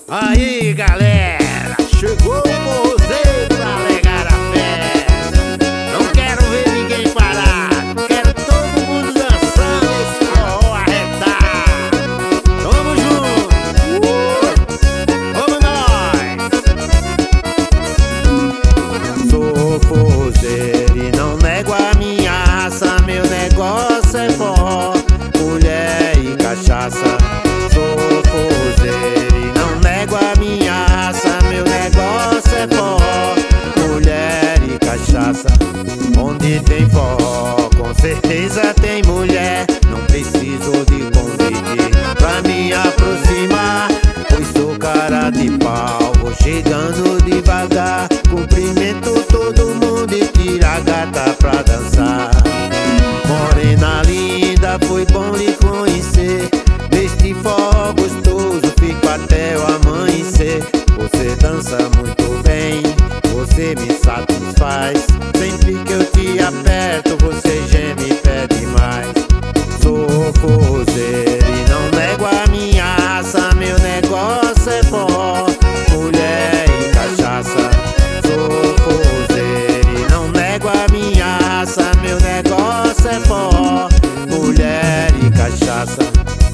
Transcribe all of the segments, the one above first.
Aí galera, chegou o forrozeiro pra alegar a festa. Não quero ver ninguém parar, quero todo mundo dançando esse forró arretar. Tamo junto, vamos nós. Sou forrozeiro e não nego a minha raça. Meu negócio é forró, mulher e cachaça. Sou forrozeiro e não nego a minha raça. Meu negócio é forró, mulher e cachaça. Onde tem forró, com certeza tem mulher. Não preciso de convite pra me aproximar, pois sou cara de pau. Vou chegando devagar, cumprimento todo mundo e tiro a gata pra dançar. Morena linda, foi bom lhe conhecer. Neste forró gostoso, fico até o amanhecer. Você dança muito bem, você me satisfaz. Sempre que eu te aperto, você geme e pede mais. Sou forrozeiro e não nego a minha raça. Meu negócio é forró, mulher e cachaça. Sou forrozeiro e não nego a minha raça. Meu negócio é forró, mulher e cachaça.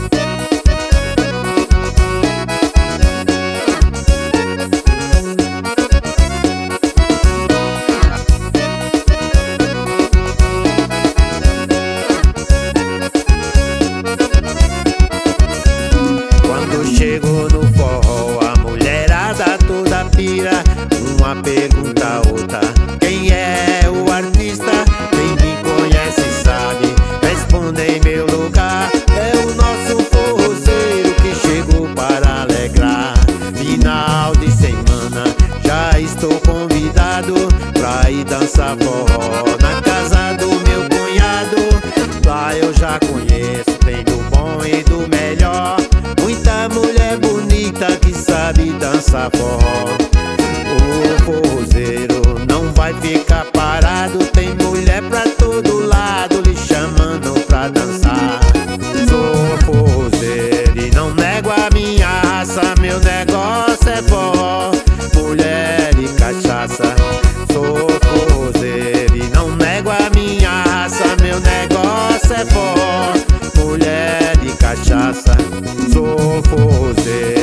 Chego no forró, a mulherada toda pira. Uma pergunta outra, quem é o artista? Quem me conhece sabe, responde em meu lugar. É o nosso forrozeiro que chegou para alegrar. Final de semana, já estou convidado pra ir dançar forró na casa do meu cunhado. Lá eu já conheço, tem do bom e do melhor. Muita mulher bonita que sabe dançar forró. O forrozeiro não vai ficar parado, tem mulher pra todo lado lhe chamando pra dançar. Sou forrozeiro e não nego a minha raça. Meu negócio é forró, mulher e cachaça. Sou forrozeiro e não nego a minha raça. Meu negócio é forró, mulher e cachaça. Sou forrozeiro.